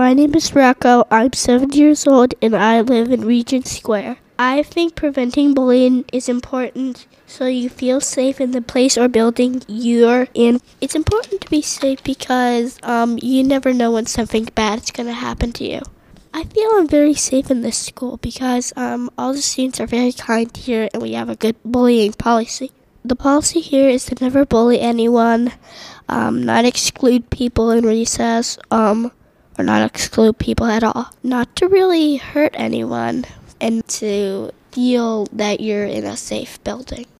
My name is Rocco. I'm 7 years old and I live in Regent Square. I think preventing bullying is important so you feel safe in the place or building you're in. It's important to be safe because you never know when something bad is going to happen to you. I feel I'm very safe in this school because all the students are very kind here and we have a good bullying policy. The policy here is to never bully anyone, not exclude people in recess, or not exclude people at all, not to really hurt anyone, and to feel that you're in a safe building.